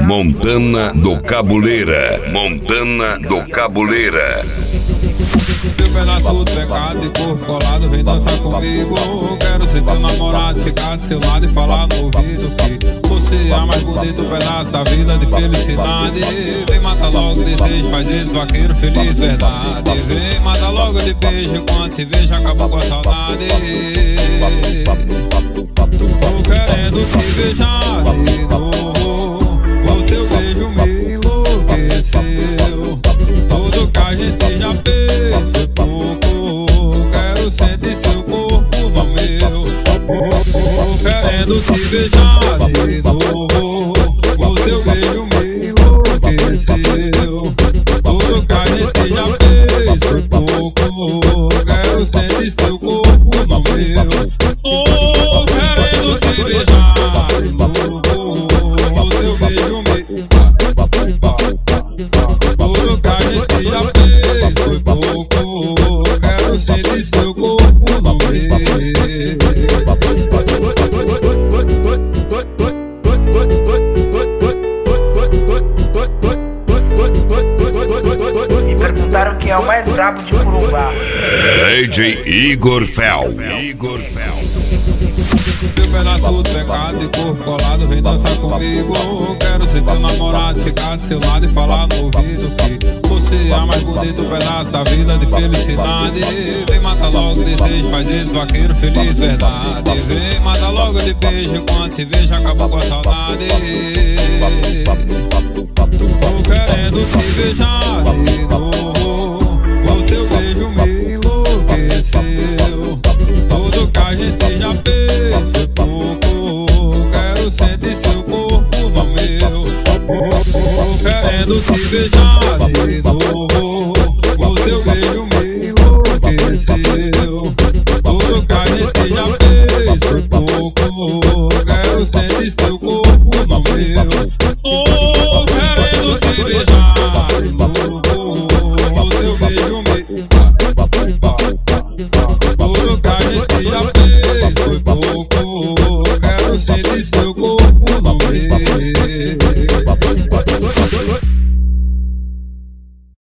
Montana do Cabuleira. Montana do Cabuleira. Teu pedaço do pecado e corpo colado, vem dançar comigo. Quero ser teu namorado, ficar do seu lado e falar no ouvido que você é a mais bonito pedaço da vida de felicidade. Vem matar logo o desejo, faz esse vaqueiro feliz, verdade. Vem matar logo de beijo, quando te vejo acabou com a saudade. Tô querendo te beijar de novo, o teu beijo me enlouqueceu. Tudo que a gente já fez foi pouco, quero sentir seu corpo no meu. Tô querendo te beijar de novo, o teu beijo me enlouqueceu. Tudo que a gente já fez foi pouco, quero sentir seu corpo no meu. Tô querendo te beijar de novo, o teu beijo me tudo que a gente já fez foi pouco, quero sentir seu corpo no meu. Me perguntaram quem é o mais brabo de Corumbá. DJ Igor Fel. Teu pedaço do pecado e corpo colado, vem dançar comigo. Quero ser teu namorado, ficar do seu lado e falar no ouvido que você é a mais bonito pedaço da vida de felicidade. Vem matar logo o desejo, faz esse vaqueiro feliz, verdade. Vem matar logo de beijo, quando te vejo acabou com a saudade. Tô querendo te beijar de novo, o teu beijo me enlouqueceu. Tudo que a gente já fez foi pouco, quero sentir seu corpo no meu. Tô querendo te beijar de novo, o teu beijo me enlouqueceu. Tudo que a gente já fez foi pouco, quero sentir seu corpo